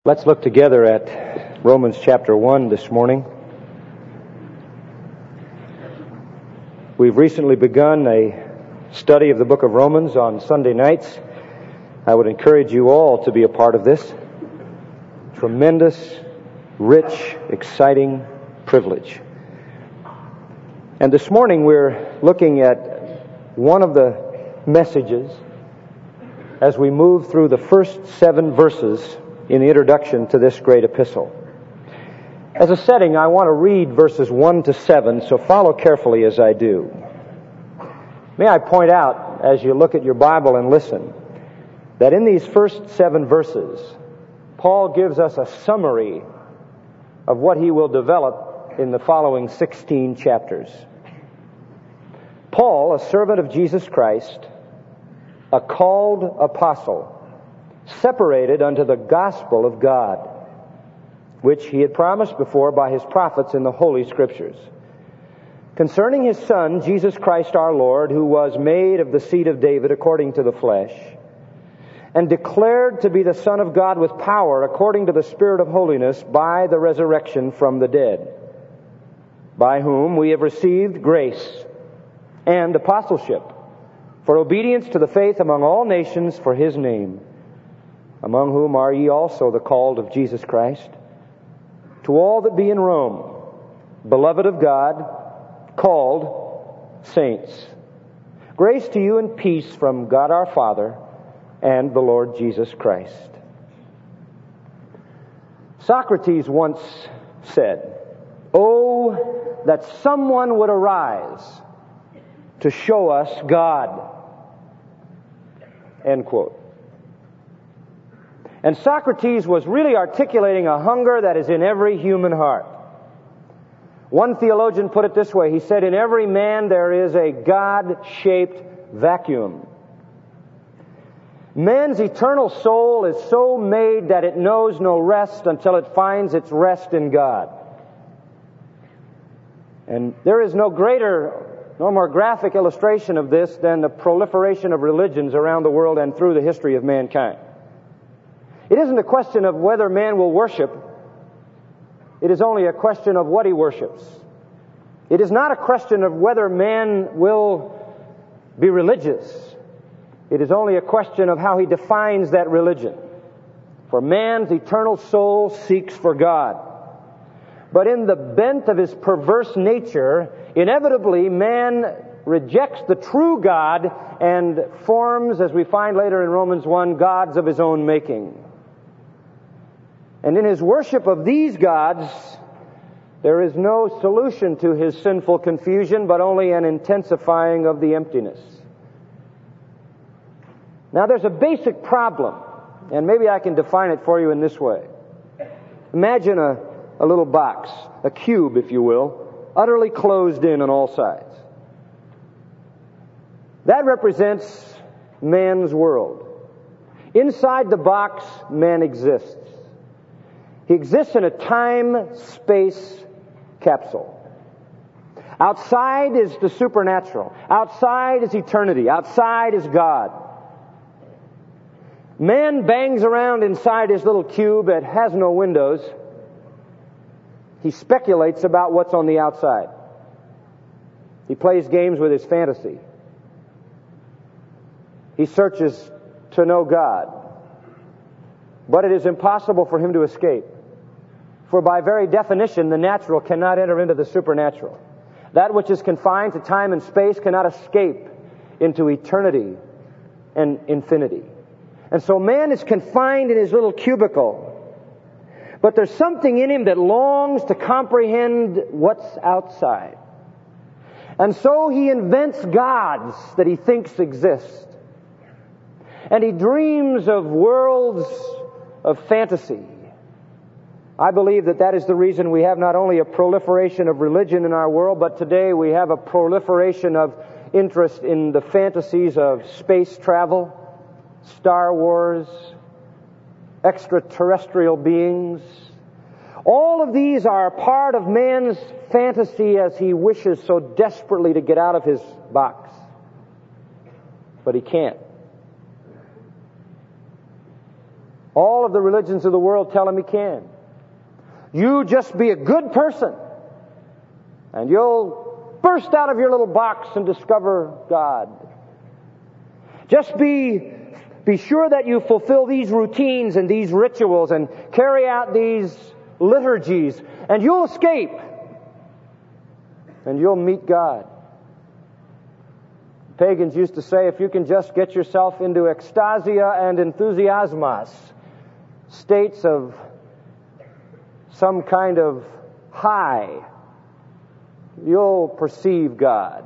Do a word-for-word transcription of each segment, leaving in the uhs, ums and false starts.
Let's look together at Romans chapter one this morning. We've recently begun a study of the book of Romans on Sunday nights. I would encourage you all to be a part of this. Tremendous, rich, exciting privilege. And this morning we're looking at one of the messages as we move through the first seven verses in the introduction to this great epistle. As a setting, I want to read verses one to seven, so follow carefully as I do. May I point out, as you look at your Bible and listen, that in these first seven verses, Paul gives us a summary of what he will develop in the following sixteen chapters. Paul, a servant of Jesus Christ, a called apostle, separated unto the gospel of God, which he had promised before by his prophets in the Holy Scriptures, concerning his Son, Jesus Christ our Lord, who was made of the seed of David according to the flesh, and declared to be the Son of God with power according to the Spirit of holiness by the resurrection from the dead, by whom we have received grace and apostleship for obedience to the faith among all nations for his name, among whom are ye also the called of Jesus Christ. To all that be in Rome, beloved of God, called saints, grace to you and peace from God our Father and the Lord Jesus Christ. Socrates once said, "Oh, that someone would arise to show us God." End quote. And Socrates was really articulating a hunger that is in every human heart. One theologian put it this way. He said, "In every man there is a God-shaped vacuum. Man's eternal soul is so made that it knows no rest until it finds its rest in God." And there is no greater, no more graphic illustration of this than the proliferation of religions around the world and through the history of mankind. It isn't a question of whether man will worship. It is only a question of what he worships. It is not a question of whether man will be religious. It is only a question of how he defines that religion. For man's eternal soul seeks for God. But in the bent of his perverse nature, inevitably man rejects the true God and forms, as we find later in Romans one, gods of his own making. And in his worship of these gods, there is no solution to his sinful confusion, but only an intensifying of the emptiness. Now there's a basic problem, and maybe I can define it for you in this way. Imagine a, a little box, a cube, if you will, utterly closed in on all sides. That represents man's world. Inside the box, man exists. He exists in a time-space capsule. Outside is the supernatural. Outside is eternity. Outside is God. Man bangs around inside his little cube that has no windows. He speculates about what's on the outside. He plays games with his fantasy. He searches to know God. But it is impossible for him to escape. For by very definition, the natural cannot enter into the supernatural. That which is confined to time and space cannot escape into eternity and infinity. And so man is confined in his little cubicle. But there's something in him that longs to comprehend what's outside. And so he invents gods that he thinks exist. And he dreams of worlds of fantasy. I believe that that is the reason we have not only a proliferation of religion in our world, but today we have a proliferation of interest in the fantasies of space travel, Star Wars, extraterrestrial beings. All of these are part of man's fantasy as he wishes so desperately to get out of his box. But he can't. All of the religions of the world tell him he can. You just be a good person, and you'll burst out of your little box and discover God. Just be, be sure that you fulfill these routines and these rituals and carry out these liturgies, and you'll escape. And you'll meet God. Pagans used to say, if you can just get yourself into ecstasia and enthusiasmos, states of some kind of high, you'll perceive God.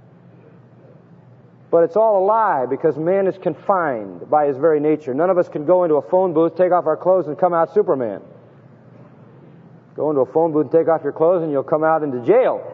But it's all a lie, because man is confined by his very nature. None of us can go into a phone booth, take off our clothes, and come out Superman. Go into a phone booth and take off your clothes, and you'll come out into jail.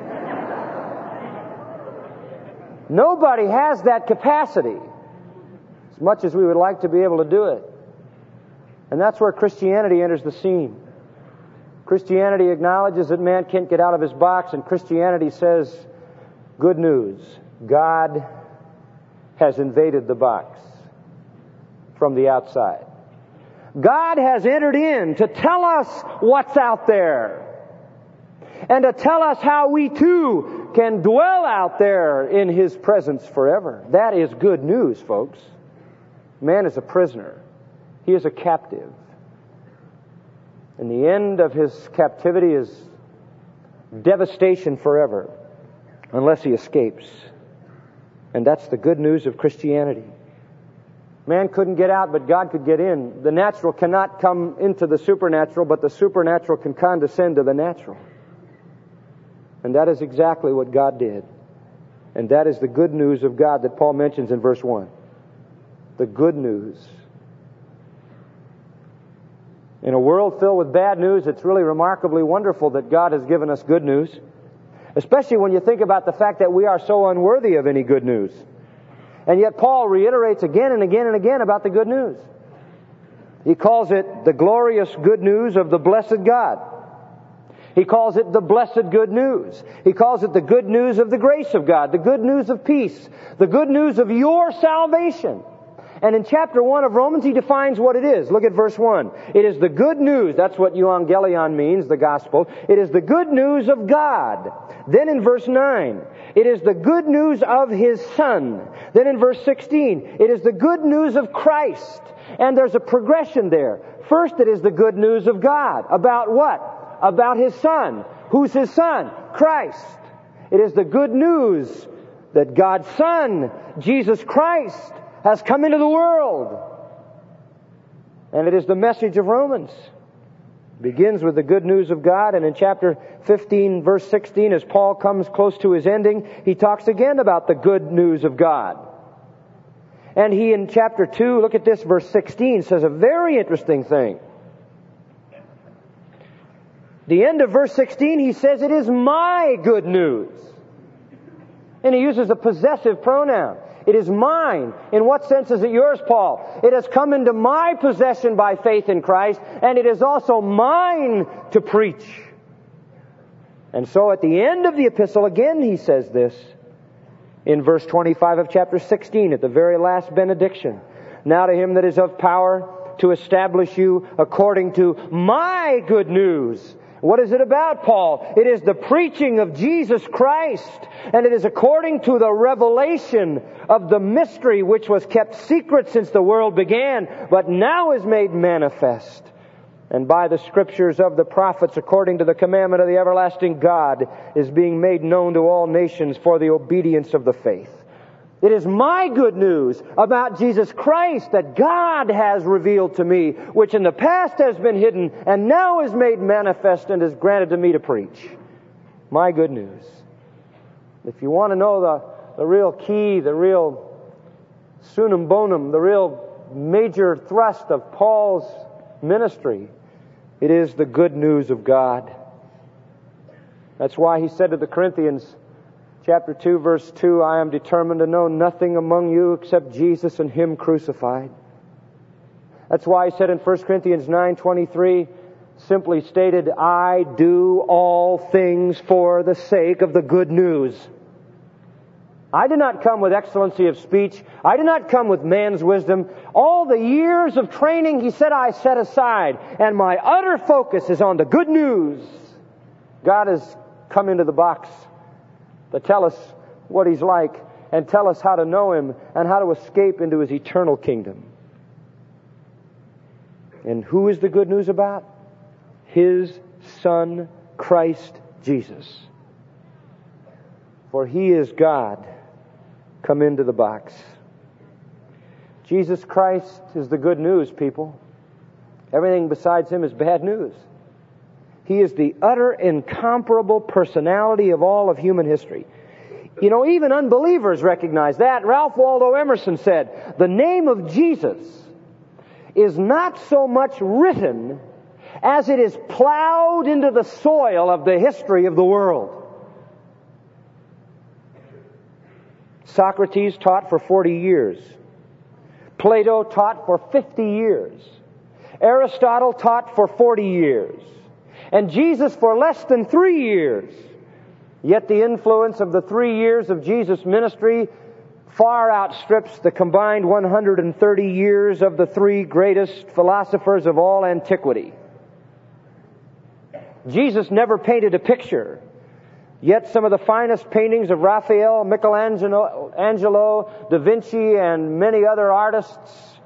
Nobody has that capacity, as much as we would like to be able to do it. And that's where Christianity enters the scene. Christianity acknowledges that man can't get out of his box, and Christianity says, good news, God has invaded the box from the outside. God has entered in to tell us what's out there, and to tell us how we too can dwell out there in His presence forever. That is good news, folks. Man is a prisoner. He is a captive. And the end of his captivity is devastation forever, unless he escapes. And that's the good news of Christianity. Man couldn't get out, but God could get in. The natural cannot come into the supernatural, but the supernatural can condescend to the natural. And that is exactly what God did. And that is the good news of God that Paul mentions in verse one. The good news. In a world filled with bad news, it's really remarkably wonderful that God has given us good news. Especially when you think about the fact that we are so unworthy of any good news. And yet Paul reiterates again and again and again about the good news. He calls it the glorious good news of the blessed God. He calls it the blessed good news. He calls it the good news of the grace of God, the good news of peace, the good news of your salvation. And in chapter one of Romans, he defines what it is. Look at verse one. It is the good news. That's what euangelion means, the gospel. It is the good news of God. Then in verse nine, it is the good news of His Son. Then in verse sixteen, it is the good news of Christ. And there's a progression there. First, it is the good news of God. About what? About His Son. Who's His Son? Christ. It is the good news that God's Son, Jesus Christ, has come into the world. And it is the message of Romans. It begins with the good news of God, and in chapter fifteen, verse sixteen, as Paul comes close to his ending, he talks again about the good news of God. And he, in chapter two, look at this, verse sixteen, says a very interesting thing. The end of verse sixteen, he says, it is my good news. And he uses a possessive pronoun. It is mine. In what sense is it yours, Paul? It has come into my possession by faith in Christ, and it is also mine to preach. And so at the end of the epistle, again he says this, in verse twenty-five of chapter sixteen, at the very last benediction. Now to Him that is of power to establish you according to my good news. What is it about, Paul? It is the preaching of Jesus Christ, and it is according to the revelation of the mystery which was kept secret since the world began, but now is made manifest. And by the scriptures of the prophets, according to the commandment of the everlasting God, is being made known to all nations for the obedience of the faith. It is my good news about Jesus Christ that God has revealed to me, which in the past has been hidden and now is made manifest and is granted to me to preach. My good news. If you want to know the, the real key, the real sunum bonum, the real major thrust of Paul's ministry, it is the good news of God. That's why he said to the Corinthians, chapter two, verse two, I am determined to know nothing among you except Jesus and Him crucified. That's why he said in First Corinthians nine twenty-three, simply stated, I do all things for the sake of the good news. I did not come with excellency of speech. I did not come with man's wisdom. All the years of training, he said, I set aside. And my utter focus is on the good news. God has come into the box to tell us what He's like and tell us how to know Him and how to escape into His eternal kingdom. And who is the good news about? His Son, Christ Jesus. For He is God come into the box. Jesus Christ is the good news, people. Everything besides Him is bad news. He is the utter, incomparable personality of all of human history. You know, even unbelievers recognize that. Ralph Waldo Emerson said, the name of Jesus is not so much written as it is plowed into the soil of the history of the world. Socrates taught for forty years. Plato taught for fifty years. Aristotle taught for forty years. And Jesus for less than three years. Yet the influence of the three years of Jesus' ministry far outstrips the combined one hundred thirty years of the three greatest philosophers of all antiquity. Jesus never painted a picture. Yet some of the finest paintings of Raphael, Michelangelo, Angelo, Da Vinci, and many other artists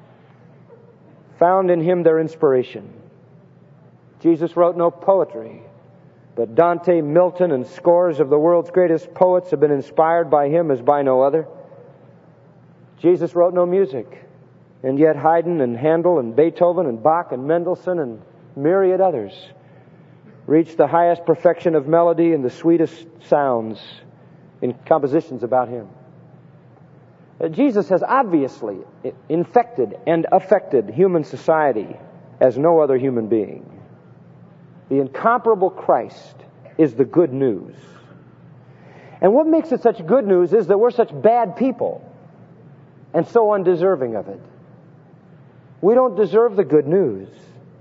found in Him their inspiration. Jesus wrote no poetry, but Dante, Milton, and scores of the world's greatest poets have been inspired by Him as by no other. Jesus wrote no music, and yet Haydn and Handel and Beethoven and Bach and Mendelssohn and myriad others reached the highest perfection of melody and the sweetest sounds in compositions about Him. Jesus has obviously infected and affected human society as no other human being. The incomparable Christ is the good news. And what makes it such good news is that we're such bad people and so undeserving of it. We don't deserve the good news.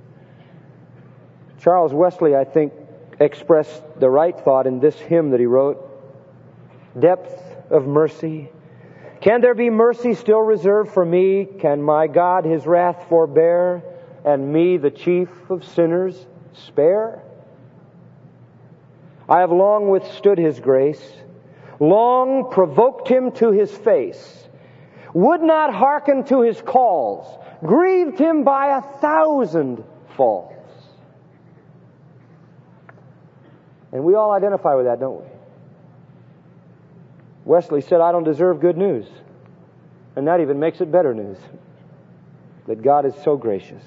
Charles Wesley, I think, expressed the right thought in this hymn that he wrote. Depth of mercy. Can there be mercy still reserved for me? Can my God His wrath forbear, and me, the chief of sinners, spare? I have long withstood His grace, long provoked Him to His face, would not hearken to His calls, grieved Him by a thousand faults. And we all identify with that, don't we? Wesley said, I don't deserve good news. And that even makes it better news. That God is so gracious.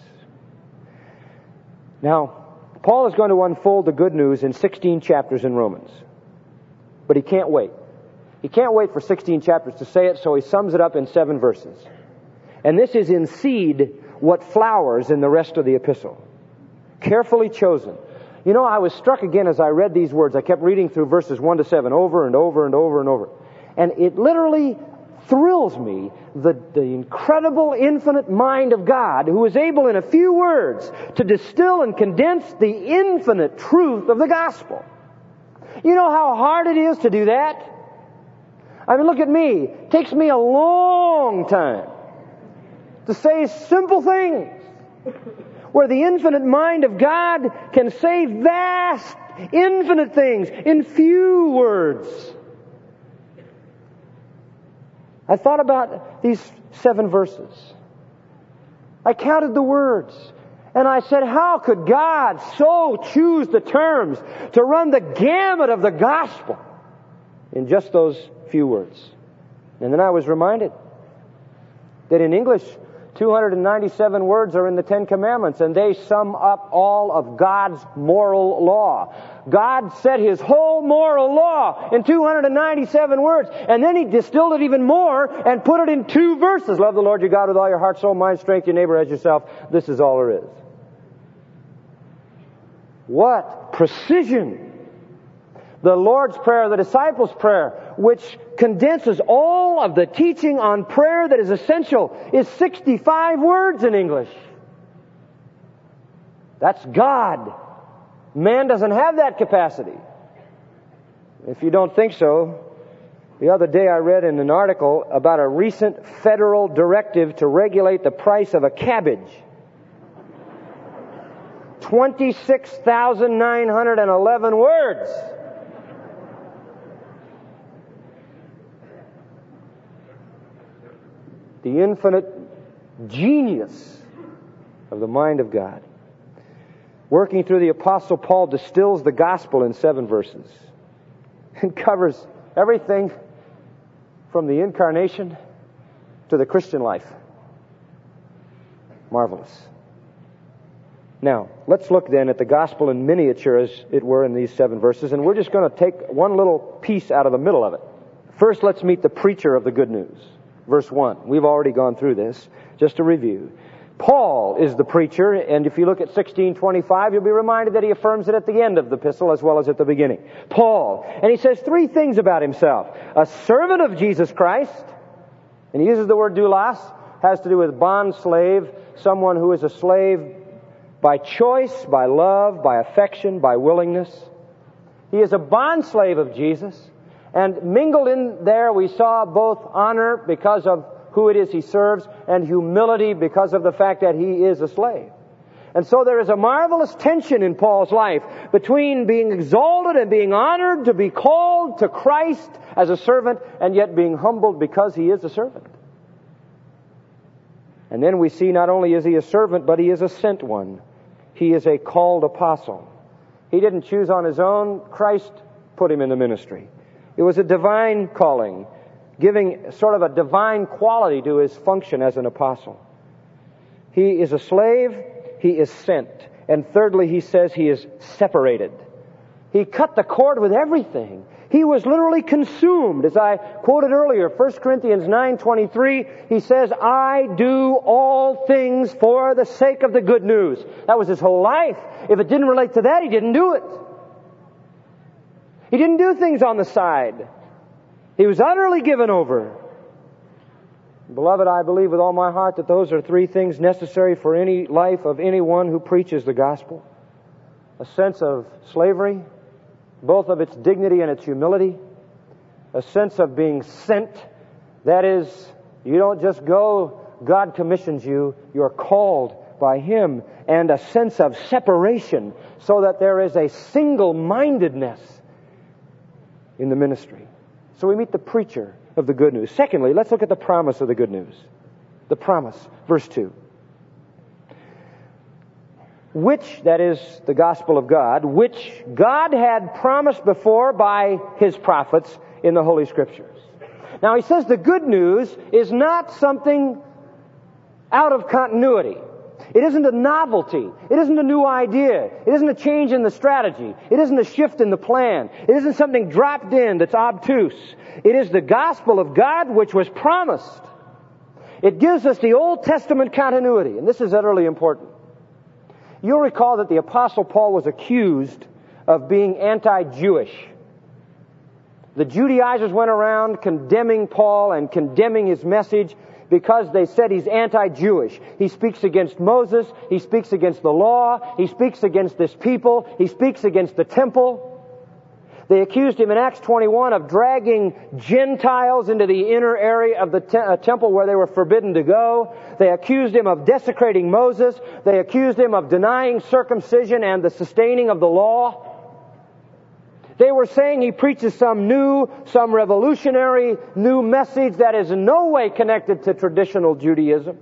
Now, Paul is going to unfold the good news in sixteen chapters in Romans. But he can't wait. He can't wait for sixteen chapters to say it, so he sums it up in seven verses. And this is in seed what flowers in the rest of the epistle. Carefully chosen. You know, I was struck again as I read these words. I kept reading through verses one to seven over and over and over and over. And it literally thrills me, the, the incredible, infinite mind of God, who is able in a few words to distill and condense the infinite truth of the gospel. You know how hard it is to do that? I mean, look at me. It takes me a long time to say simple things, where the infinite mind of God can say vast, infinite things in few words. I thought about these seven verses. I counted the words, and I said, how could God so choose the terms to run the gamut of the gospel in just those few words? And then I was reminded that in English, two hundred ninety-seven words are in the Ten Commandments, and they sum up all of God's moral law. God set His whole moral law in two hundred ninety-seven words, and then He distilled it even more and put it in two verses. Love the Lord your God with all your heart, soul, mind, strength, your neighbor as yourself. This is all there is. What precision! The Lord's Prayer, the disciples' prayer, which condenses all of the teaching on prayer that is essential, is sixty-five words in English. That's God. Man doesn't have that capacity. If you don't think so, The other day I read in an article about a recent federal directive to regulate the price of a cabbage. twenty-six thousand nine hundred eleven words. The infinite genius of the mind of God. Working through the Apostle Paul distills the gospel in seven verses and covers everything from the incarnation to the Christian life. Marvelous. Now, let's look then at the gospel in miniature, as it were, in these seven verses, and we're just going to take one little piece out of the middle of it. First, let's meet the preacher of the good news. Verse one. We've already gone through this. Just to review. Paul is the preacher, and if you look at sixteen twenty-five, you'll be reminded that he affirms it at the end of the epistle as well as at the beginning. Paul. And he says three things about himself. A servant of Jesus Christ, and he uses the word doulos, has to do with bond slave, someone who is a slave by choice, by love, by affection, by willingness. He is a bond slave of Jesus, and mingled in there we saw both honor because of who it is he serves, and humility because of the fact that he is a slave. And so there is a marvelous tension in Paul's life between being exalted and being honored to be called to Christ as a servant, and yet being humbled because he is a servant. And then we see not only is he a servant, but he is a sent one. He is a called apostle. He didn't choose on his own. Christ put him in the ministry. It was a divine calling, giving sort of a divine quality to his function as an apostle. He is a slave, he is sent. And thirdly, he says he is separated. He cut the cord with everything. He was literally consumed. As I quoted earlier, First Corinthians nine twenty-three, he says, I do all things for the sake of the good news. That was his whole life. If it didn't relate to that, he didn't do it. He didn't do things on the side. He was utterly given over. Beloved, I believe with all my heart that those are three things necessary for any life of anyone who preaches the gospel. A sense of slavery, both of its dignity and its humility. A sense of being sent. That is, you don't just go, God commissions you, you're called by Him. And a sense of separation, so that there is a single-mindedness in the ministry. So we meet the preacher of the good news. Secondly, let's look at the promise of the good news. The promise, verse two. Which, that is the gospel of God, which God had promised before by His prophets in the Holy Scriptures. Now he says the good news is not something out of continuity. It isn't a novelty. It isn't a new idea. It isn't a change in the strategy. It isn't a shift in the plan. It isn't something dropped in that's obtuse. It is the gospel of God which was promised. It gives us the Old Testament continuity, and this is utterly important. You'll recall that the Apostle Paul was accused of being anti-Jewish. The Judaizers went around condemning Paul and condemning his message because they said he's anti-Jewish. He speaks against Moses. He speaks against the law. He speaks against this people. He speaks against the temple. They accused him in Acts twenty-one of dragging Gentiles into the inner area of the te- uh, temple where they were forbidden to go. They accused him of desecrating Moses. They accused him of denying circumcision and the sustaining of the law. They were saying he preaches some new, some revolutionary new message that is in no way connected to traditional Judaism.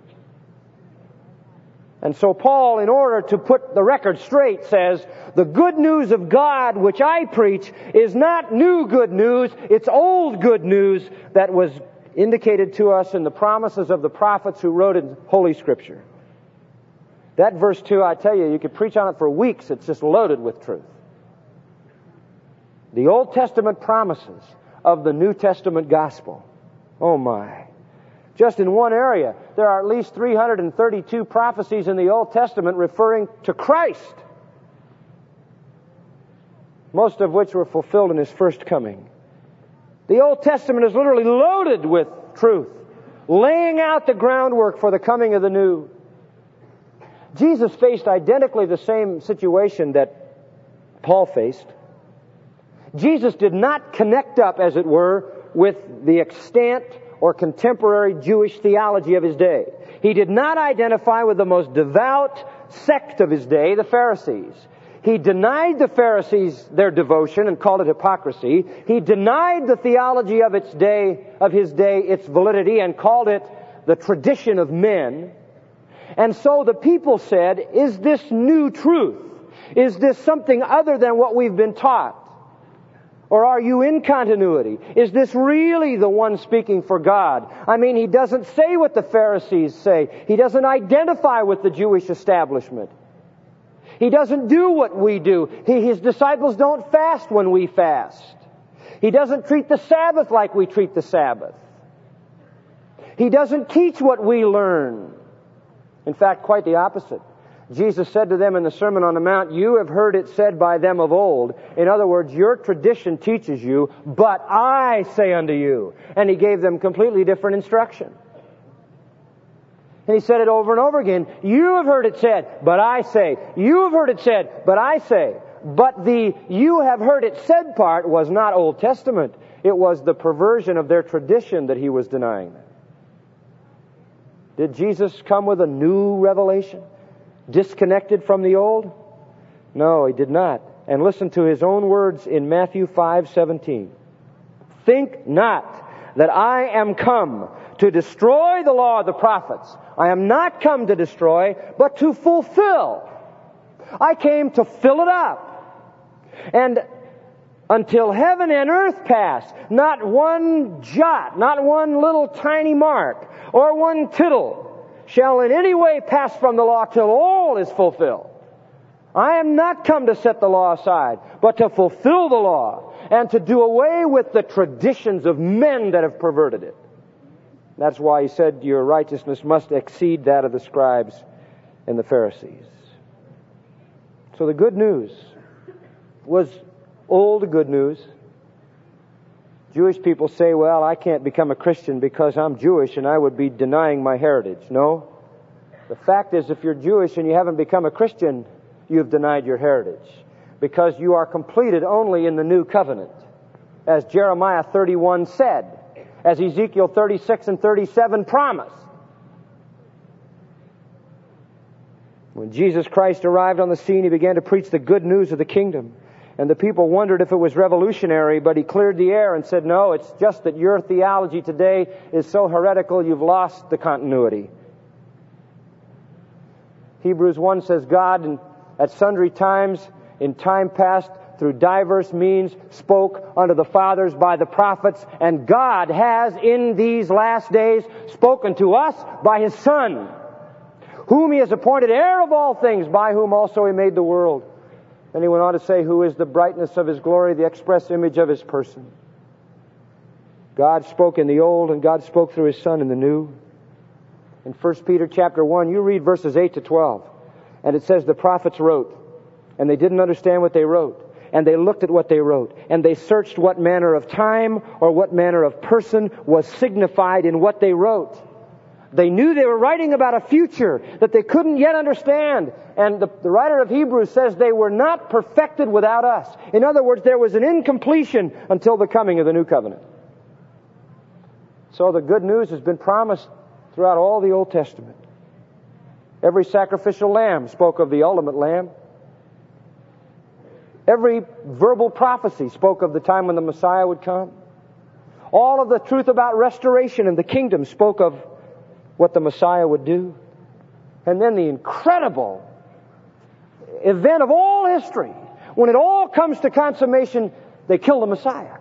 And so Paul, in order to put the record straight, says, the good news of God which I preach is not new good news, it's old good news that was indicated to us in the promises of the prophets who wrote in Holy Scripture. That verse two, I tell you, you could preach on it for weeks. It's just loaded with truth. The Old Testament promises of the New Testament gospel. Oh my. Just in one area, there are at least three hundred thirty-two prophecies in the Old Testament referring to Christ. Most of which were fulfilled in His first coming. The Old Testament is literally loaded with truth, laying out the groundwork for the coming of the new. Jesus faced identically the same situation that Paul faced. Jesus did not connect up, as it were, with the extant or contemporary Jewish theology of his day. He did not identify with the most devout sect of his day, the Pharisees. He denied the Pharisees their devotion and called it hypocrisy. He denied the theology of its day, of his day, its validity, and called it the tradition of men. And so the people said, is this new truth? Is this something other than what we've been taught? Or are you in continuity? Is this really the one speaking for God? I mean, he doesn't say what the Pharisees say. He doesn't identify with the Jewish establishment. He doesn't do what we do. He, his disciples don't fast when we fast. He doesn't treat the Sabbath like we treat the Sabbath. He doesn't teach what we learn. In fact, quite the opposite. Jesus said to them in the Sermon on the Mount, you have heard it said by them of old. In other words, your tradition teaches you, but I say unto you. And he gave them completely different instruction. And he said it over and over again. You have heard it said, but I say. You have heard it said, but I say. But the you have heard it said part was not Old Testament. It was the perversion of their tradition that he was denying them. Did Jesus come with a new revelation, disconnected from the old? No, he did not. And listen to his own words in Matthew five seventeen. Think not that I am come to destroy the law of the prophets. I am not come to destroy, but to fulfill. I came to fill it up. And until heaven and earth pass, not one jot, not one little tiny mark, or one tittle shall in any way pass from the law till all is fulfilled. I am not come to set the law aside, but to fulfill the law and to do away with the traditions of men that have perverted it. That's why he said your righteousness must exceed that of the scribes and the Pharisees. So the good news was old good news. Jewish people say, well, I can't become a Christian because I'm Jewish and I would be denying my heritage. No. The fact is, if you're Jewish and you haven't become a Christian, you've denied your heritage. Because you are completed only in the new covenant. As Jeremiah thirty-one said. As Ezekiel thirty-six and thirty-seven promised. When Jesus Christ arrived on the scene, he began to preach the good news of the kingdom. And the people wondered if it was revolutionary, but he cleared the air and said, no, it's just that your theology today is so heretical you've lost the continuity. Hebrews one says, God in, at sundry times, in time past, through diverse means, spoke unto the fathers by the prophets, and God has in these last days spoken to us by His Son, whom He has appointed heir of all things, by whom also He made the world. Then he went on to say, who is the brightness of His glory, the express image of His person. God spoke in the old, and God spoke through His Son in the new. In First Peter chapter one, you read verses eight to twelve, and it says the prophets wrote, and they didn't understand what they wrote. And they looked at what they wrote, and they searched what manner of time or what manner of person was signified in what they wrote. They knew they were writing about a future that they couldn't yet understand. And the, the writer of Hebrews says they were not perfected without us. In other words, there was an incompletion until the coming of the new covenant. So the good news has been promised throughout all the Old Testament. Every sacrificial lamb spoke of the ultimate lamb. Every verbal prophecy spoke of the time when the Messiah would come. All of the truth about restoration and the kingdom spoke of what the Messiah would do. And then the incredible event of all history, when it all comes to consummation, they kill the Messiah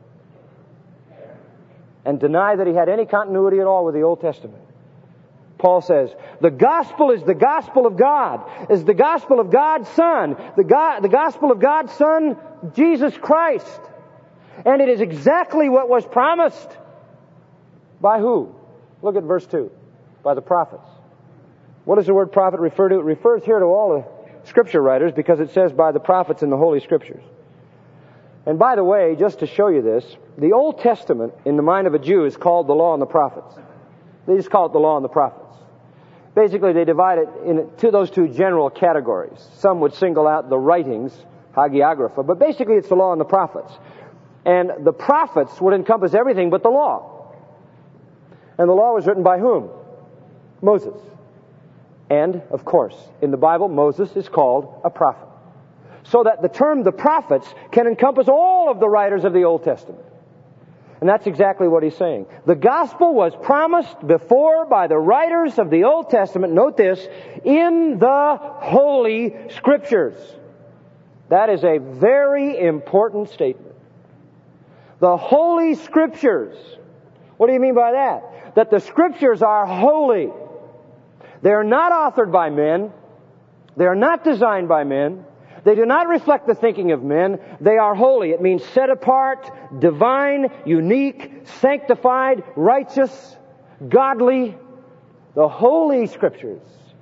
and deny that He had any continuity at all with the Old Testament. Paul says, the gospel is the gospel of God, is the gospel of God's Son, the, God, the gospel of God's Son, Jesus Christ. And it is exactly what was promised. By who? Look at verse two. By the prophets. What does the word prophet refer to? It refers here to all the Scripture writers because it says by the prophets in the Holy Scriptures. And by the way, just to show you this, the Old Testament in the mind of a Jew is called the Law and the Prophets. They just call it the Law and the Prophets. Basically, they divide it into those two general categories. Some would single out the writings, hagiographa, but basically it's the Law and the Prophets. And the prophets would encompass everything but the law. And the law was written by whom? Moses. And, of course, in the Bible, Moses is called a prophet. So that the term the prophets can encompass all of the writers of the Old Testament. And that's exactly what he's saying. The gospel was promised before by the writers of the Old Testament, note this, in the Holy Scriptures. That is a very important statement. The Holy Scriptures. What do you mean by that? That the Scriptures are holy. They are not authored by men. They are not designed by men. They do not reflect the thinking of men. They are holy. It means set apart, divine, unique, sanctified, righteous, godly. The Holy Scriptures.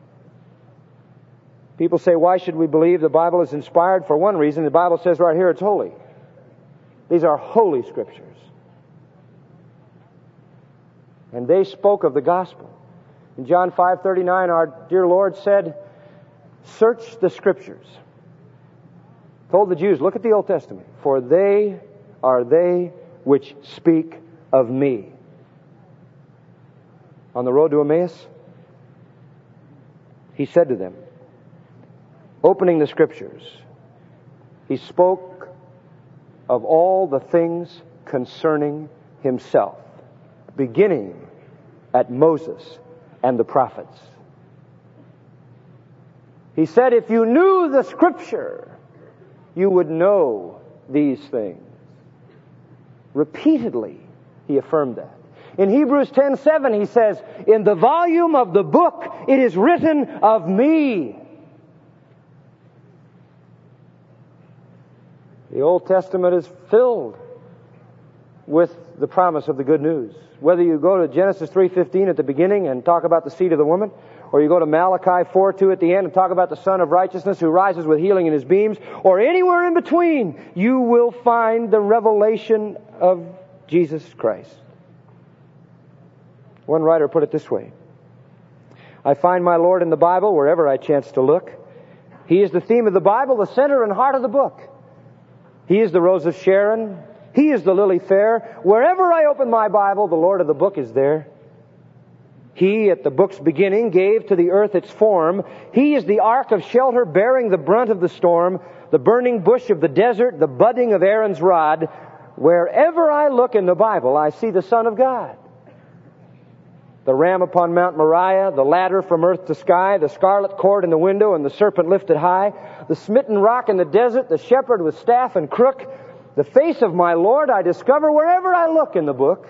People say, why should we believe the Bible is inspired? For one reason, the Bible says right here it's holy. These are holy Scriptures. And they spoke of the gospel. In John five thirty-nine, our dear Lord said, search the Scriptures. Told the Jews, look at the Old Testament, for they are they which speak of me. On the road to Emmaus, he said to them, opening the Scriptures, he spoke of all the things concerning himself, beginning at Moses and the prophets. He said, if you knew the Scripture, you would know these things. Repeatedly, he affirmed that. In Hebrews ten seven, he says, in the volume of the book it is written of me. The Old Testament is filled with the promise of the good news. Whether you go to Genesis three fifteen at the beginning and talk about the seed of the woman, or you go to Malachi four two at the end and talk about the Son of Righteousness who rises with healing in his beams, or anywhere in between, you will find the revelation of Jesus Christ. One writer put it this way, I find my Lord in the Bible wherever I chance to look. He is the theme of the Bible, the center and heart of the book. He is the rose of Sharon. He is the lily fair. Wherever I open my Bible, the Lord of the book is there. He, at the book's beginning, gave to the earth its form. He is the ark of shelter bearing the brunt of the storm, the burning bush of the desert, the budding of Aaron's rod. Wherever I look in the Bible, I see the Son of God. The ram upon Mount Moriah, the ladder from earth to sky, the scarlet cord in the window and the serpent lifted high, the smitten rock in the desert, the shepherd with staff and crook. The face of my Lord I discover wherever I look in the book.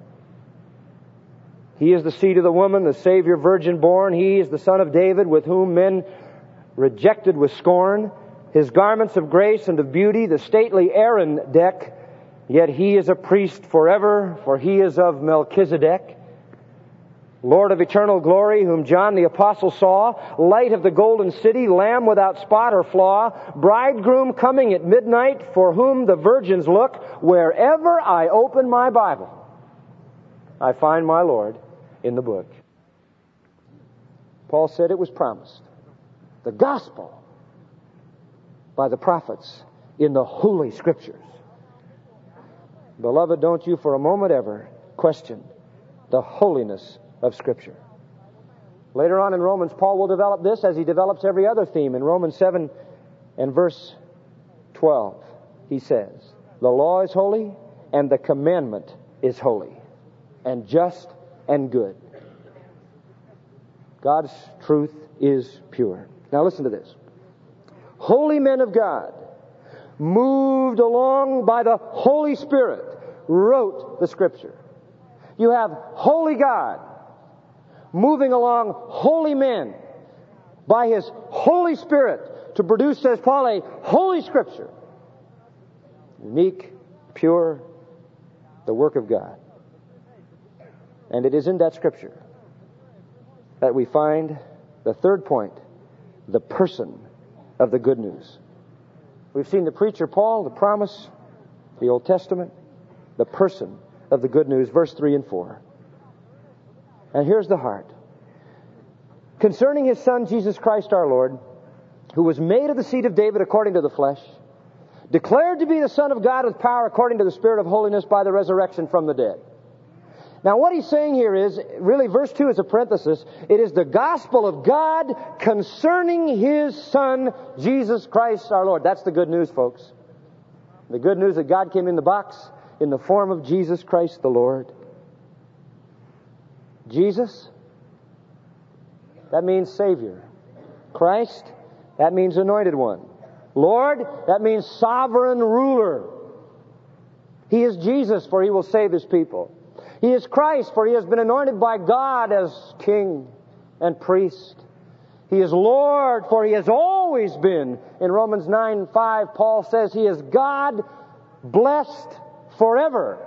He is the seed of the woman, the Savior virgin born. He is the Son of David, with whom men rejected with scorn. His garments of grace and of beauty, the stately Aaron deck. Yet he is a priest forever, for he is of Melchizedek. Lord of eternal glory, whom John the Apostle saw, light of the golden city, lamb without spot or flaw, bridegroom coming at midnight, for whom the virgins look. Wherever I open my Bible, I find my Lord in the book. Paul said it was promised. The gospel by the prophets in the Holy Scriptures. Beloved, don't you for a moment ever question the holiness of Scripture. Later on in Romans, Paul will develop this as he develops every other theme. In Romans seven and verse twelve, he says, the law is holy and the commandment is holy and just and good. God's truth is pure. Now listen to this. Holy men of God, moved along by the Holy Spirit, wrote the Scripture. You have holy God moving along holy men by His Holy Spirit to produce, says Paul, a holy Scripture. Unique, pure, the work of God. And it is in that Scripture that we find the third point, the person of the good news. We've seen the preacher Paul, the promise, the Old Testament, the person of the good news, verse three and four. And here's the heart. Concerning His Son, Jesus Christ our Lord, who was made of the seed of David according to the flesh, declared to be the Son of God with power according to the Spirit of holiness by the resurrection from the dead. Now what he's saying here is, really verse two is a parenthesis, it is the gospel of God concerning His Son, Jesus Christ our Lord. That's the good news, folks. The good news that God came in the box in the form of Jesus Christ the Lord. Jesus, that means Savior. Christ, that means Anointed One. Lord, that means Sovereign Ruler. He is Jesus, for He will save His people. He is Christ, for He has been anointed by God as King and Priest. He is Lord, for He has always been. In Romans nine five, Paul says He is God blessed forever.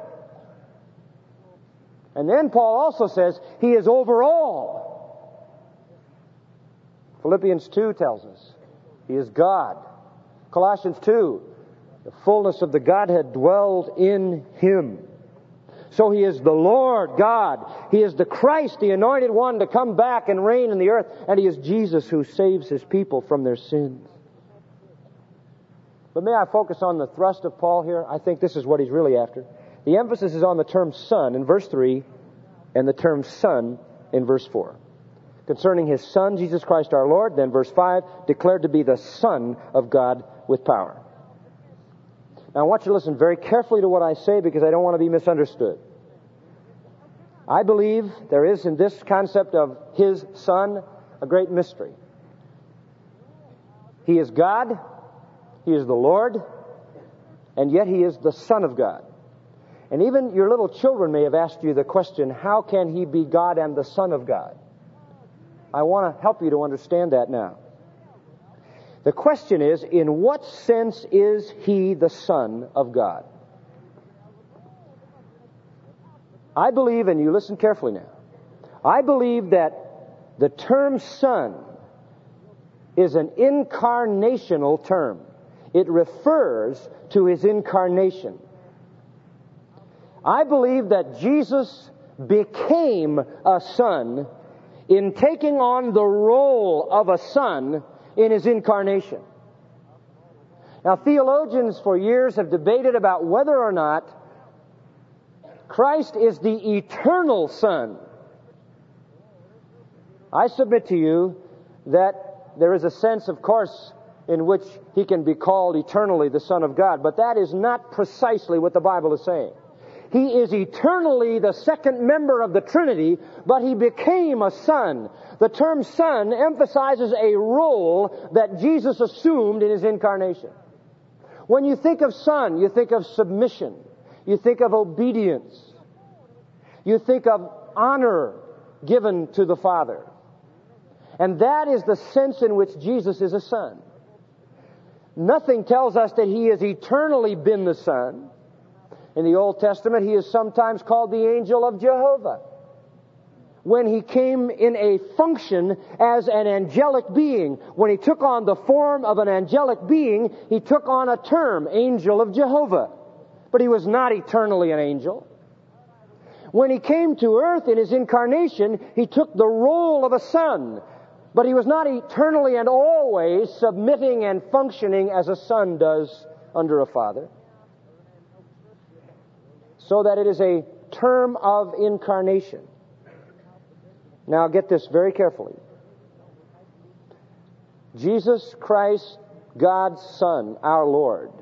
And then Paul also says He is over all. Philippians two tells us He is God. Colossians two, the fullness of the Godhead dwelled in Him. So He is the Lord God. He is the Christ, the Anointed One to come back and reign in the earth. And He is Jesus who saves His people from their sins. But may I focus on the thrust of Paul here? I think this is what he's really after. The emphasis is on the term Son in verse three and the term Son in verse four. Concerning His Son, Jesus Christ our Lord, then verse five, declared to be the Son of God with power. Now I want you to listen very carefully to what I say because I don't want to be misunderstood. I believe there is in this concept of His Son a great mystery. He is God, He is the Lord, and yet He is the Son of God. And even your little children may have asked you the question, how can He be God and the Son of God? I want to help you to understand that now. The question is, in what sense is He the Son of God? I believe, and you listen carefully now, I believe that the term Son is an incarnational term. It refers to His incarnation. I believe that Jesus became a son in taking on the role of a son in His incarnation. Now, theologians for years have debated about whether or not Christ is the eternal Son. I submit to you that there is a sense, of course, in which He can be called eternally the Son of God, but that is not precisely what the Bible is saying. He is eternally the second member of the Trinity, but He became a Son. The term Son emphasizes a role that Jesus assumed in His incarnation. When you think of Son, you think of submission. You think of obedience. You think of honor given to the Father. And that is the sense in which Jesus is a Son. Nothing tells us that He has eternally been the Son. In the Old Testament, He is sometimes called the angel of Jehovah. When He came in a function as an angelic being, when He took on the form of an angelic being, He took on a term, angel of Jehovah. But He was not eternally an angel. When He came to earth in His incarnation, He took the role of a son. But He was not eternally and always submitting and functioning as a son does under a father. So that it is a term of incarnation. Now get this very carefully. Jesus Christ, God's Son, our Lord,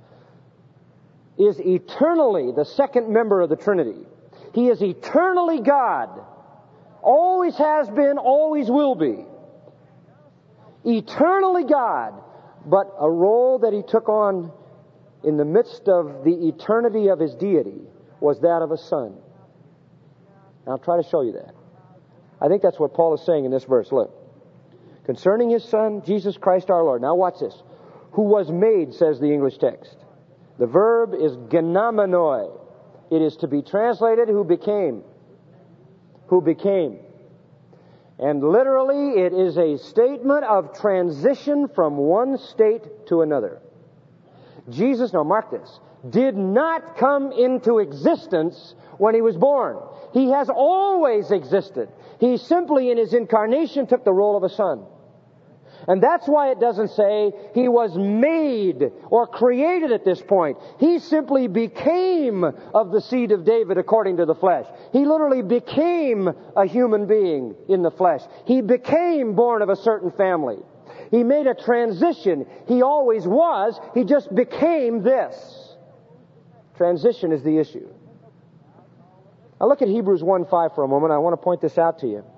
is eternally the second member of the Trinity. He is eternally God. Always has been, always will be. Eternally God, but a role that He took on in the midst of the eternity of His deity was that of a son. Now I'll try to show you that. I think that's what Paul is saying in this verse. Look. Concerning His Son, Jesus Christ our Lord. Now watch this. Who was made, says the English text. The verb is genomenoi. It is to be translated who became. Who became. And literally it is a statement of transition from one state to another. Jesus, now mark this, did not come into existence when He was born. He has always existed. He simply in His incarnation took the role of a son. And that's why it doesn't say He was made or created at this point. He simply became of the seed of David according to the flesh. He literally became a human being in the flesh. He became born of a certain family. He made a transition. He always was. He just became this. Transition is the issue. Now look at Hebrews one five for a moment. I want to point this out to you.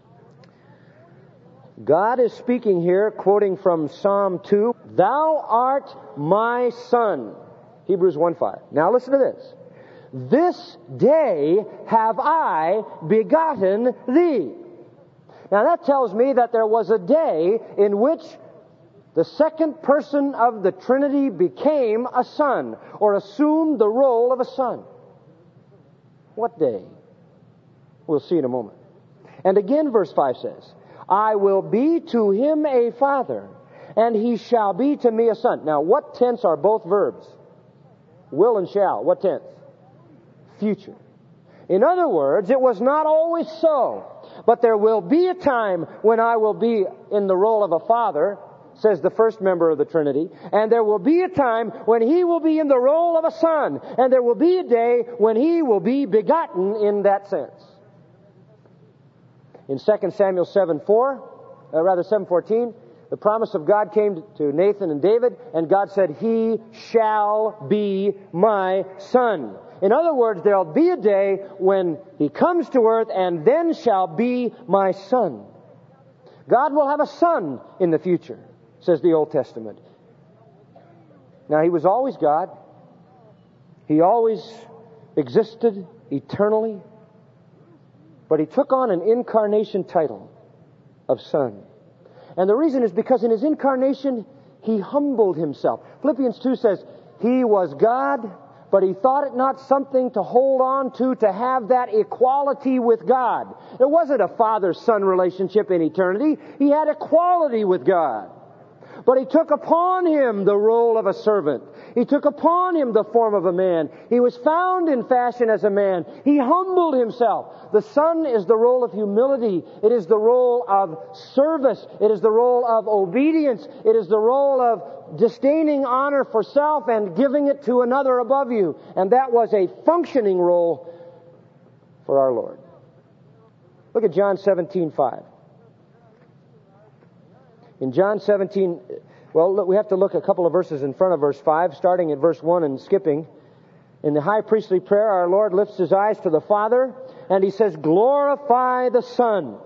God is speaking here, quoting from Psalm two. Thou art my son. Hebrews one five. Now listen to this. This day have I begotten thee. Now that tells me that there was a day in which the second person of the Trinity became a son, or assumed the role of a son. What day? We'll see in a moment. And again, verse five says, I will be to him a father, and he shall be to me a son. Now, what tense are both verbs? Will and shall. What tense? Future. In other words, it was not always so. But there will be a time when I will be in the role of a father, says the first member of the Trinity. And there will be a time when he will be in the role of a son. And there will be a day when he will be begotten in that sense. In Second Samuel seven four, uh, rather seven fourteen, the promise of God came to Nathan and David, and God said, He shall be my son. In other words, there'll be a day when He comes to earth and then shall be my son. God will have a son in the future, says the Old Testament. Now, He was always God. He always existed eternally. But He took on an incarnation title of son. And the reason is because in His incarnation, He humbled Himself. Philippians two says, He was God, but He thought it not something to hold on to, to have that equality with God. There wasn't a father-son relationship in eternity. He had equality with God. But He took upon Him the role of a servant. He took upon Him the form of a man. He was found in fashion as a man. He humbled Himself. The Son is the role of humility. It is the role of service. It is the role of obedience. It is the role of disdaining honor for self and giving it to another above you. And that was a functioning role for our Lord. Look at John seventeen five. In John seventeen, well, look, we have to look a couple of verses in front of verse five, starting at verse one and skipping. In the high priestly prayer, our Lord lifts His eyes to the Father, and He says, glorify the Son,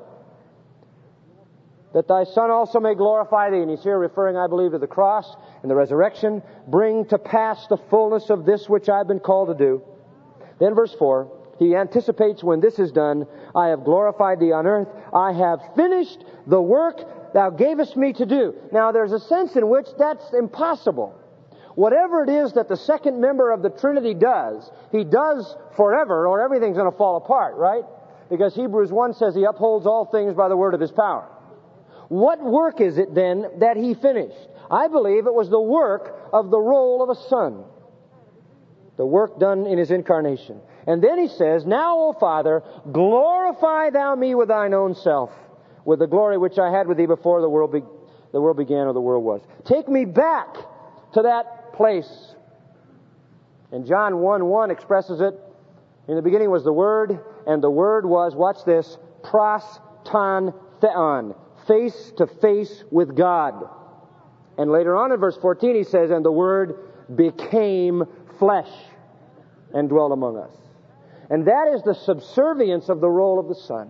that Thy Son also may glorify Thee. And He's here referring, I believe, to the cross and the resurrection. Bring to pass the fullness of this which I've been called to do. Then verse four, He anticipates when this is done, I have glorified Thee on earth. I have finished the work Thou gavest me to do. Now, there's a sense in which that's impossible. Whatever it is that the second member of the Trinity does, He does forever, or everything's going to fall apart, right? Because Hebrews one says He upholds all things by the word of His power. What work is it then that He finished? I believe it was the work of the role of a son. The work done in His incarnation. And then He says, Now, O Father, glorify Thou me with Thine own self, with the glory which I had with Thee before the world, be- the world began or the world was. Take me back to that place. And John one one expresses it. In the beginning was the Word, and the Word was, watch this, pros ton theon, face to face with God. And later on in verse fourteen He says, and the Word became flesh and dwelt among us. And that is the subservience of the role of the Son.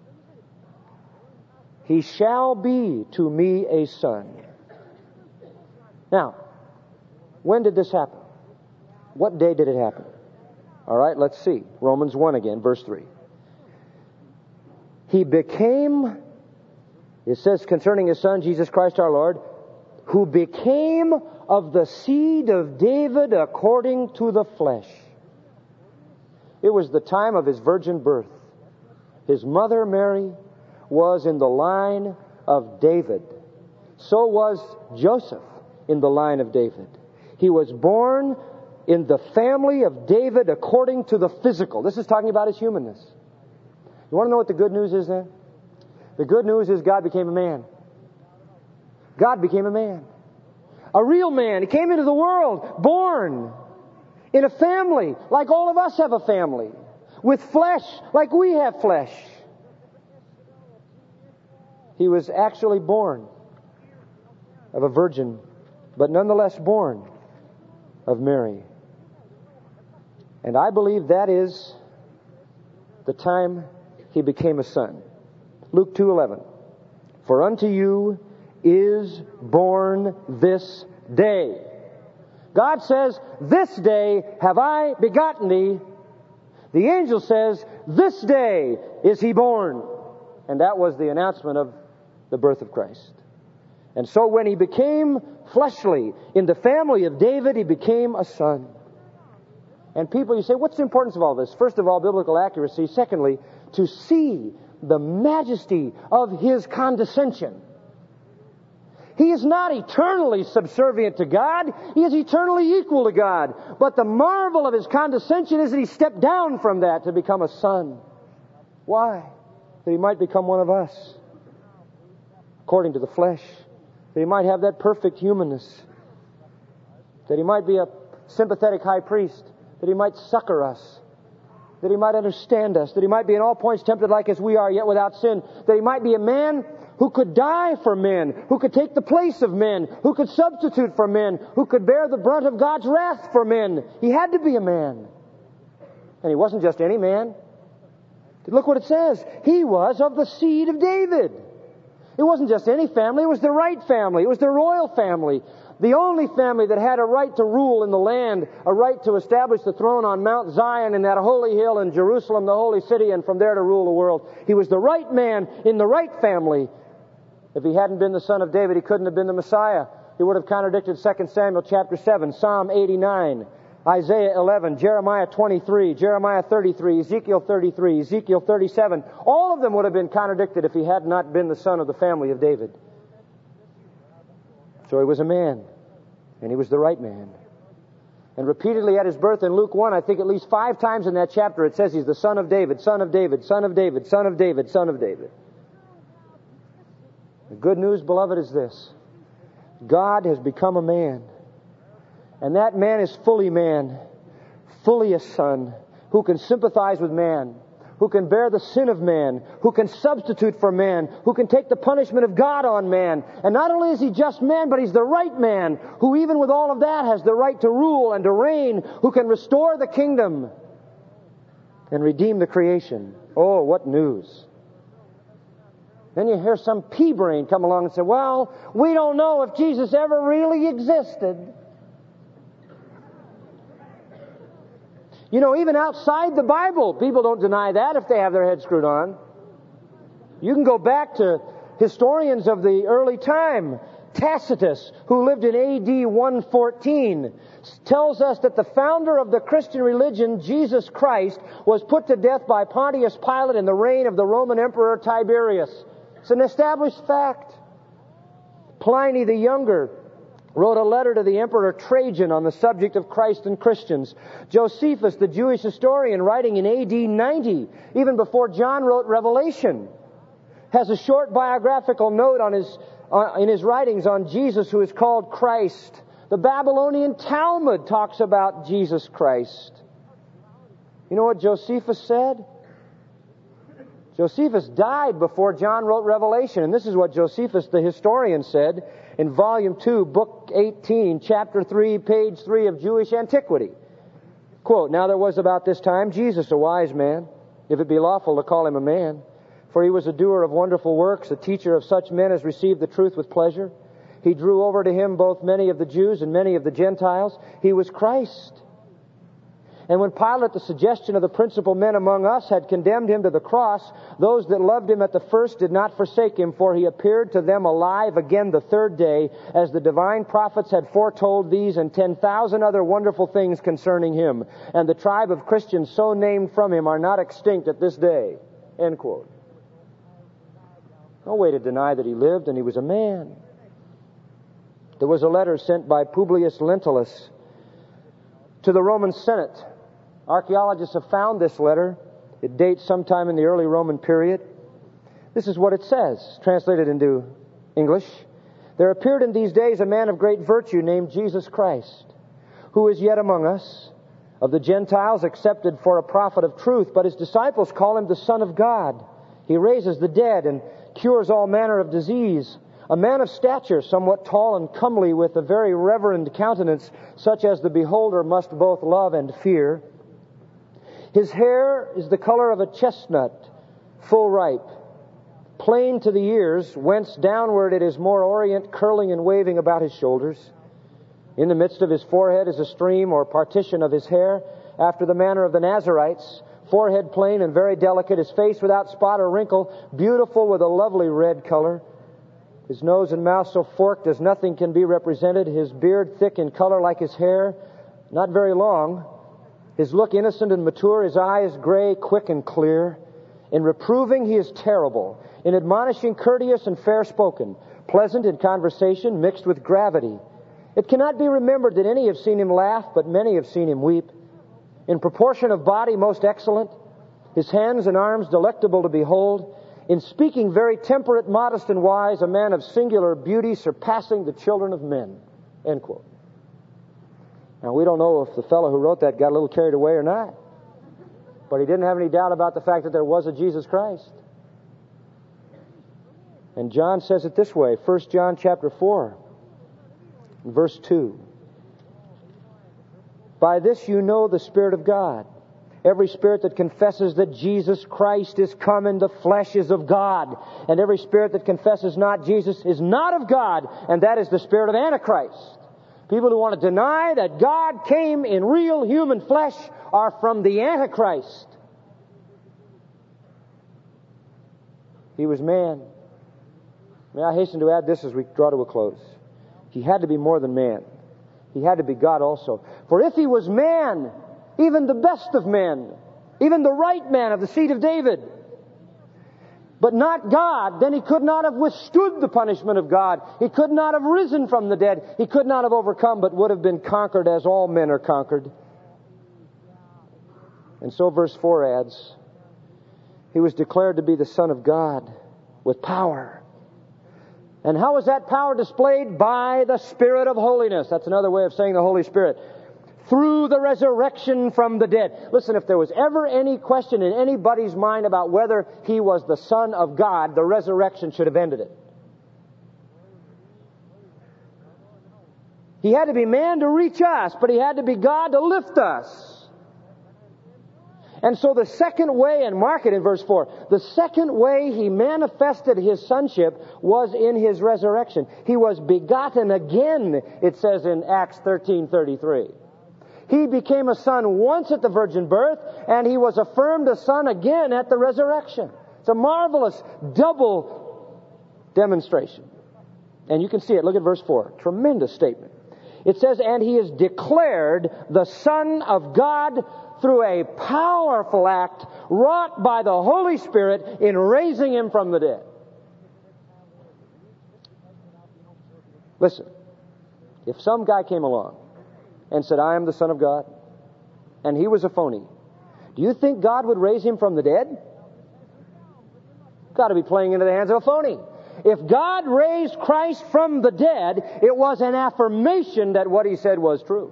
He shall be to me a son. Now, when did this happen? What day did it happen? All right, let's see. Romans one again, verse three. He became, it says concerning His Son, Jesus Christ our Lord, who became of the seed of David according to the flesh. It was the time of His virgin birth. His mother, Mary, was in the line of David. So was Joseph in the line of David. He was born in the family of David according to the physical. This is talking about His humanness. You want to know what the good news is then? The good news is God became a man. God became a man. A real man. He came into the world, born in a family, like all of us have a family. With flesh, like we have flesh. He was actually born of a virgin, but nonetheless born of Mary. And I believe that is the time He became a son. Luke two eleven. For unto you is born this day. God says, this day have I begotten thee. The angel says, this day is He born. And that was the announcement of the birth of Christ. And so when He became fleshly in the family of David, He became a son. And people, you say, what's the importance of all this? First of all, biblical accuracy. Secondly, to see the majesty of His condescension. He is not eternally subservient to God. He is eternally equal to God. But the marvel of His condescension is that He stepped down from that to become a son. Why? That He might become one of us, according to the flesh. That He might have that perfect humanness. That He might be a sympathetic high priest. That He might succor us. That He might understand us. That He might be in all points tempted like as we are, yet without sin. That He might be a man who could die for men, who could take the place of men, who could substitute for men, who could bear the brunt of God's wrath for men. He had to be a man. And He wasn't just any man. Look what it says. He was of the seed of David. It wasn't just any family, it was the right family. It was the royal family. The only family that had a right to rule in the land, a right to establish the throne on Mount Zion in that holy hill in Jerusalem, the holy city, and from there to rule the world. He was the right man in the right family. If He hadn't been the son of David, He couldn't have been the Messiah. He would have contradicted Second Samuel chapter seven, Psalm eighty-nine, Isaiah eleven, Jeremiah twenty-three, Jeremiah thirty-three, Ezekiel thirty-three, Ezekiel thirty-seven. All of them would have been contradicted if He had not been the son of the family of David. So He was a man, and He was the right man. And repeatedly at His birth in Luke one, I think at least five times in that chapter, it says He's the son of David, son of David, son of David, son of David, son of David. The good news, beloved, is this. God has become a man. And that man is fully man, fully a son, who can sympathize with man, who can bear the sin of man, who can substitute for man, who can take the punishment of God on man. And not only is He just man, but He's the right man, who even with all of that has the right to rule and to reign, who can restore the kingdom and redeem the creation. Oh, what news. Then you hear some pea-brain come along and say, well, we don't know if Jesus ever really existed. You know, even outside the Bible, people don't deny that if they have their head screwed on. You can go back to historians of the early time. Tacitus, who lived in A D one fourteen, tells us that the founder of the Christian religion, Jesus Christ, was put to death by Pontius Pilate in the reign of the Roman Emperor Tiberius. It's an established fact. Pliny the Younger wrote a letter to the Emperor Trajan on the subject of Christ and Christians. Josephus, the Jewish historian, writing in A D ninety, even before John wrote Revelation, has a short biographical note on his, uh, in his writings on Jesus, who is called Christ. The Babylonian Talmud talks about Jesus Christ. You know what Josephus said? Josephus died before John wrote Revelation, and this is what Josephus, the historian, said in Volume two, Book eighteen, Chapter three, Page three of Jewish Antiquity. Quote, now there was about this time Jesus, a wise man, if it be lawful to call him a man, for he was a doer of wonderful works, a teacher of such men as received the truth with pleasure. He drew over to him both many of the Jews and many of the Gentiles. He was Christ. And when Pilate, the suggestion of the principal men among us, had condemned him to the cross, those that loved him at the first did not forsake him, for he appeared to them alive again the third day, as the divine prophets had foretold these and ten thousand other wonderful things concerning him. And the tribe of Christians so named from him are not extinct at this day. End quote. No way to deny that he lived and he was a man. There was a letter sent by Publius Lentulus to the Roman Senate. Archaeologists have found this letter. It dates sometime in the early Roman period. This is what it says, translated into English. There appeared in these days a man of great virtue named Jesus Christ, who is yet among us, of the Gentiles accepted for a prophet of truth, but his disciples call him the Son of God. He raises the dead and cures all manner of disease. A man of stature, somewhat tall and comely, with a very reverend countenance, such as the beholder must both love and fear. His hair is the color of a chestnut, full ripe, plain to the ears, whence downward it is more orient, curling and waving about his shoulders. In the midst of his forehead is a stream or partition of his hair, after the manner of the Nazarites, forehead plain and very delicate, his face without spot or wrinkle, beautiful with a lovely red color. His nose and mouth so forked as nothing can be represented, his beard thick in color like his hair, not very long, his look innocent and mature, his eyes gray, quick and clear. In reproving he is terrible, in admonishing courteous and fair-spoken, pleasant in conversation, mixed with gravity. It cannot be remembered that any have seen him laugh, but many have seen him weep. In proportion of body most excellent, his hands and arms delectable to behold, in speaking very temperate, modest, and wise, a man of singular beauty, surpassing the children of men. End quote. Now, we don't know if the fellow who wrote that got a little carried away or not, but he didn't have any doubt about the fact that there was a Jesus Christ. And John says it this way, First John chapter four, verse two. By this you know the Spirit of God. Every spirit that confesses that Jesus Christ is come in the flesh is of God. And every spirit that confesses not Jesus is not of God. And that is the spirit of Antichrist. People who want to deny that God came in real human flesh are from the Antichrist. He was man. May I hasten to add this as we draw to a close. He had to be more than man. He had to be God also. For if he was man, even the best of men, even the right man of the seed of David, but not God, then he could not have withstood the punishment of God. He could not have risen from the dead. He could not have overcome, but would have been conquered as all men are conquered. And so verse four adds, he was declared to be the Son of God with power. And how was that power displayed? By the Spirit of holiness. That's another way of saying the Holy Spirit. Through the resurrection from the dead. Listen, if there was ever any question in anybody's mind about whether he was the Son of God, the resurrection should have ended it. He had to be man to reach us, but he had to be God to lift us. And so the second way, and mark it in verse four, the second way he manifested his sonship was in his resurrection. He was begotten again, it says in Acts thirteen thirty-three. He became a son once at the virgin birth, and he was affirmed a son again at the resurrection. It's a marvelous double demonstration. And you can see it. Look at verse four. Tremendous statement. It says, and he is declared the Son of God through a powerful act wrought by the Holy Spirit in raising him from the dead. Listen, if some guy came along and said, I am the Son of God, and he was a phony, do you think God would raise him from the dead? Got to be playing into the hands of a phony. If God raised Christ from the dead, it was an affirmation that what he said was true.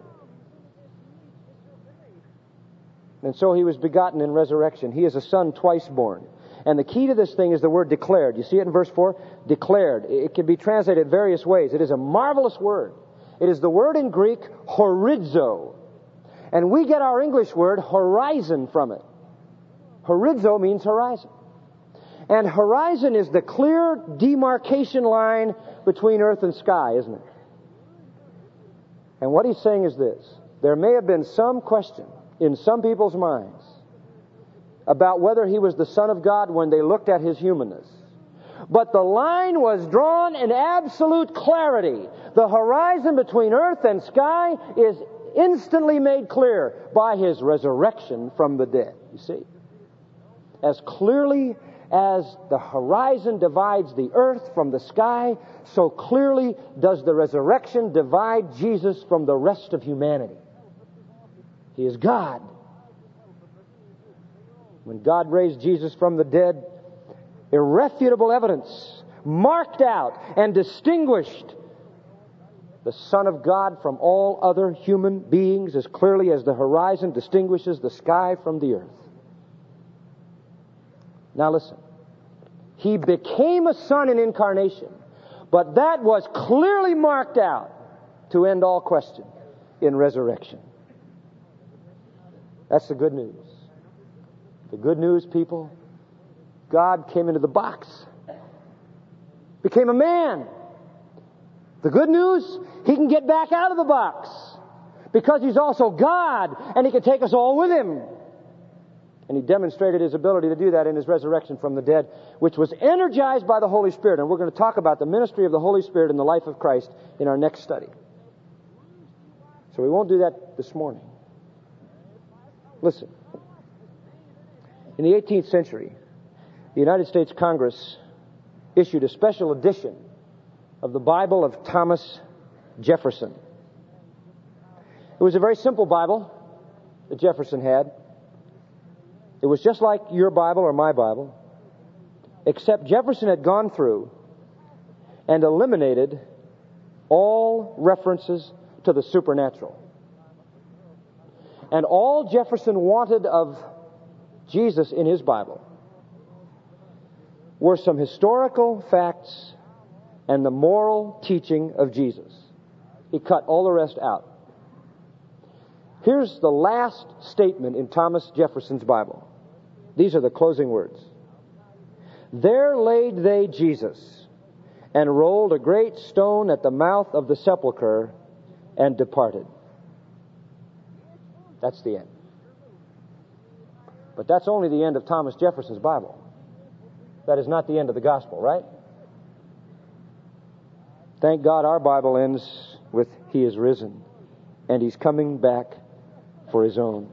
And so he was begotten in resurrection. He is a son twice born. And the key to this thing is the word declared. You see it in verse four? Declared. It can be translated various ways. It is a marvelous word. It is the word in Greek, horizo. And we get our English word, horizon, from it. Horizo means horizon. And horizon is the clear demarcation line between earth and sky, isn't it? And what he's saying is this. There may have been some question in some people's minds about whether he was the Son of God when they looked at his humanness. But the line was drawn in absolute clarity. The horizon between earth and sky is instantly made clear by his resurrection from the dead. You see? As clearly as the horizon divides the earth from the sky, so clearly does the resurrection divide Jesus from the rest of humanity. He is God. When God raised Jesus from the dead, irrefutable evidence marked out and distinguished the Son of God from all other human beings as clearly as the horizon distinguishes the sky from the earth. Now listen. He became a son in incarnation, but that was clearly marked out to end all question in resurrection. That's the good news. The good news, people, God came into the box, became a man. The good news, He can get back out of the box because He's also God and He can take us all with Him. And He demonstrated His ability to do that in His resurrection from the dead, which was energized by the Holy Spirit. And we're going to talk about the ministry of the Holy Spirit in the life of Christ in our next study. So we won't do that this morning. Listen. In the eighteenth century, the United States Congress issued a special edition of the Bible of Thomas Jefferson. It was a very simple Bible that Jefferson had. It was just like your Bible or my Bible, except Jefferson had gone through and eliminated all references to the supernatural. And all Jefferson wanted of Jesus in his Bible were some historical facts and the moral teaching of Jesus. He cut all the rest out. Here's the last statement in Thomas Jefferson's Bible. These are the closing words. There laid they Jesus, and rolled a great stone at the mouth of the sepulchre, and departed. That's the end. But that's only the end of Thomas Jefferson's Bible. That is not the end of the gospel, right? Thank God our Bible ends with He is risen, and He's coming back for His own.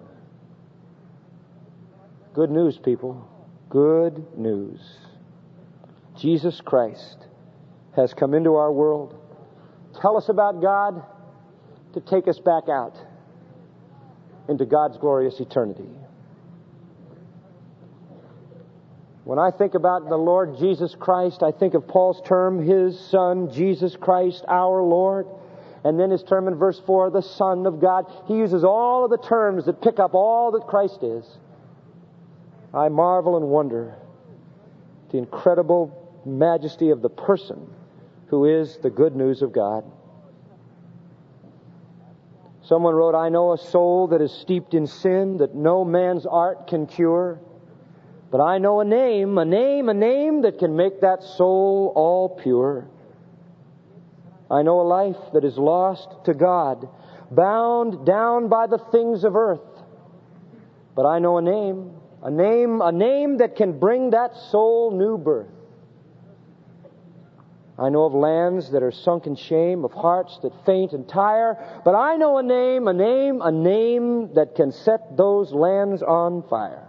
Good news, people. Good news. Jesus Christ has come into our world. Tell us about God to take us back out into God's glorious eternity. When I think about the Lord Jesus Christ, I think of Paul's term, His Son, Jesus Christ, our Lord. And then his term in verse four, the Son of God. He uses all of the terms that pick up all that Christ is. I marvel and wonder at the incredible majesty of the person who is the good news of God. Someone wrote, I know a soul that is steeped in sin that no man's art can cure. But I know a name, a name, a name that can make that soul all pure. I know a life that is lost to God, bound down by the things of earth. But I know a name, a name, a name that can bring that soul new birth. I know of lands that are sunk in shame, of hearts that faint and tire. But I know a name, a name, a name that can set those lands on fire.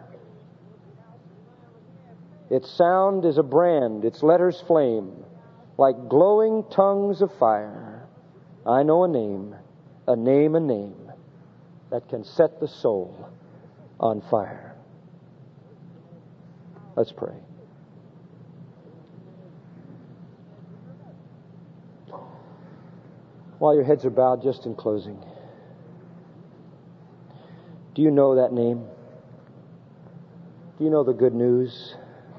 Its sound is a brand, its letters flame, like glowing tongues of fire. I know a name, a name, a name that can set the soul on fire. Let's pray. While your heads are bowed, just in closing, do you know that name? Do you know the good news?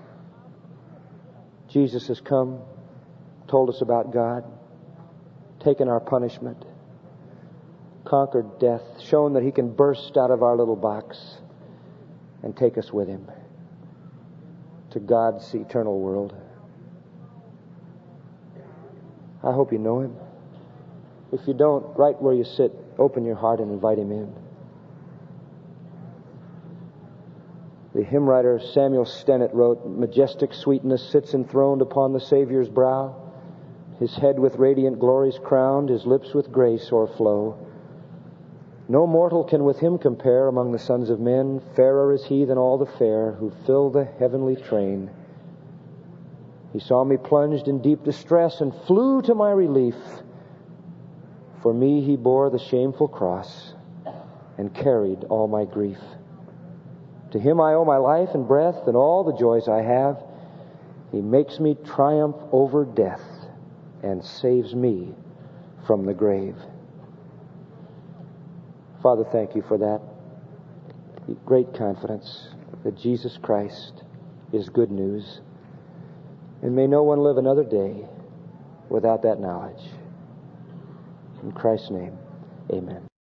Jesus has come, told us about God, taken our punishment, conquered death, shown that He can burst out of our little box and take us with Him to God's eternal world. I hope you know Him. If you don't, right where you sit, open your heart and invite Him in. The hymn writer Samuel Stennett wrote, majestic sweetness sits enthroned upon the Savior's brow, His head with radiant glories crowned, His lips with grace o'erflow. No mortal can with Him compare among the sons of men. Fairer is He than all the fair who fill the heavenly train. He saw me plunged in deep distress and flew to my relief. For me He bore the shameful cross and carried all my grief. To Him I owe my life and breath and all the joys I have. He makes me triumph over death and saves me from the grave. Father, thank you for that great confidence that Jesus Christ is good news. And may no one live another day without that knowledge. In Christ's name, amen.